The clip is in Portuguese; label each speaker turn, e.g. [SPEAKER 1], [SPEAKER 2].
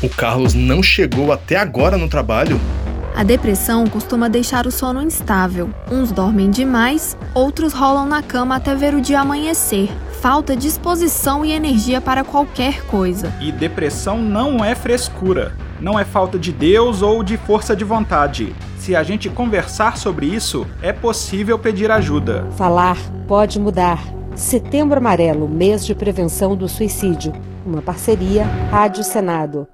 [SPEAKER 1] O Carlos não chegou até agora no trabalho?
[SPEAKER 2] A depressão costuma deixar o sono instável. Uns dormem demais, outros rolam na cama até ver o dia amanhecer. Falta disposição e energia para qualquer coisa.
[SPEAKER 3] E depressão não é frescura, não é falta de Deus ou de força de vontade. Se a gente conversar sobre isso, é possível pedir ajuda.
[SPEAKER 4] Falar pode mudar. Setembro Amarelo, mês de prevenção do suicídio. Uma parceria Rádio Senado.